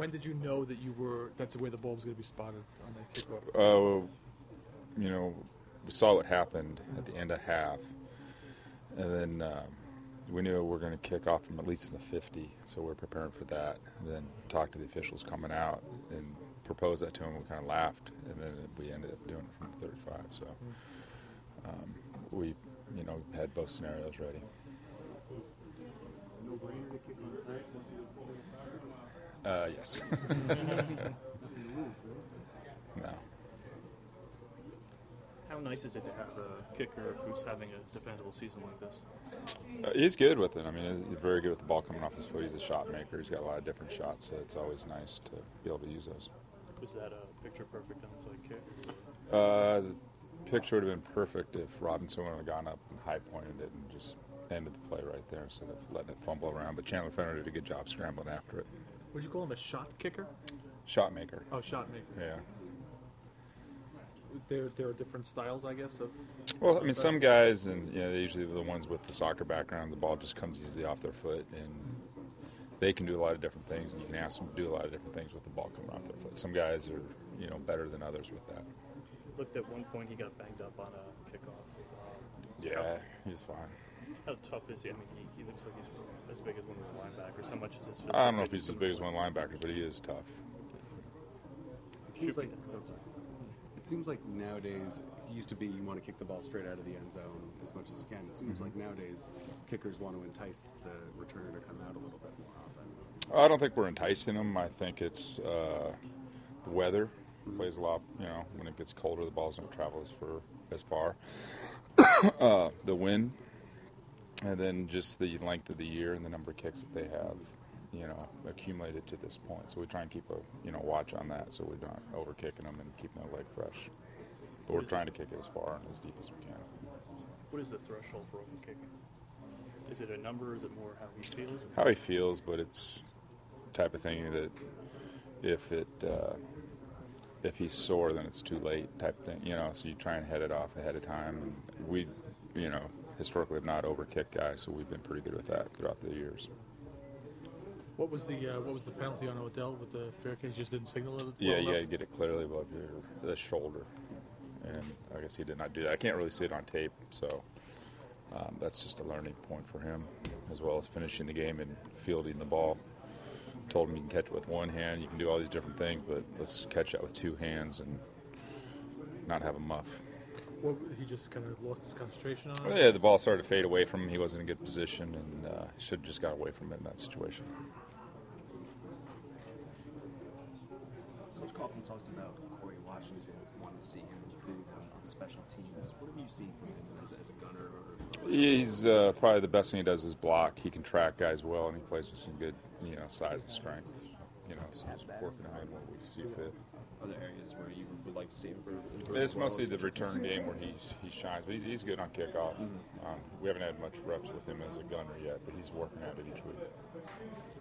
When did you know that's where the ball was going to be spotted on that kickoff? We saw what happened at the end of half, and then we knew we were going to kick off from at least the 50, so we were preparing for that. And then talked to the officials coming out and proposed that to them. We kind of laughed, and then we ended up doing it from the 35. So we, had both scenarios ready. No brainer to kick on site once he was holding fire? Yes. No. How nice is it to have a kicker who's having a dependable season like this? He's good with it. I mean, he's very good with the ball coming off his foot. He's a shot maker. He's got a lot of different shots, so it's always nice to be able to use those. Was that a picture-perfect onside kick? The picture would have been perfect if Robinson would have gone up and high-pointed it and just ended the play right there instead of letting it fumble around. But Chandler Fenner did a good job scrambling after it. Would you call him a shot kicker? Shot maker. Oh, shot maker. Yeah. There are different styles, I guess. Well, I mean, some guys, and they're usually the ones with the soccer background, the ball just comes easily off their foot, and they can do a lot of different things, and you can ask them to do a lot of different things with the ball coming off their foot. Some guys are, better than others with that. Looked at one point he got banged up on a kickoff. Yeah, he was fine. How tough is he? I mean, he looks like he's as big as one of the linebackers. How much is his physical? I don't know if he's as big as one of the linebackers, but he is tough. It seems like nowadays, it used to be you want to kick the ball straight out of the end zone as much as you can. It seems like nowadays kickers want to entice the returner to come out a little bit more often. I don't think we're enticing them. I think it's the weather plays a lot. When it gets colder, the balls don't travel as far. The wind, and then just the length of the year and the number of kicks that they have, accumulated to this point. So we try and keep a watch on that, so we're not over kicking them and keeping their leg fresh. But we're trying to kick it as far and as deep as we can. What is the threshold for open kicking? Is it a number? Is it more how he feels? How he feels, but it's the type of thing that if he's sore, then it's too late type of thing. So you try and head it off ahead of time. And we, historically have not overkicked guys, so we've been pretty good with that throughout the years. What was the penalty on Odell with the fair catch? Just didn't signal it? Yeah, you got to get it clearly above the shoulder, and I guess he did not do that. I can't really see it on tape, so that's just a learning point for him, as well as finishing the game and fielding the ball. Told him you can catch it with one hand, you can do all these different things, but let's catch that with two hands and not have a muff. Well, he just kind of lost his concentration on it? Well, yeah, the ball started to fade away from him. He wasn't in a good position, and should have just got away from it in that situation. Coach Coughlin talks about Corey Washington, wanting to see him improve on special teams. What have you seen from him as a gunner? He's probably the best thing he does is block. He can track guys well, and he plays with some good, size and strength. So he's working on what we see fit. Other areas where you would like to see him? It's mostly the return game where he shines, but he's good on kickoff. We haven't had much reps with him as a gunner yet, but he's working at it each week.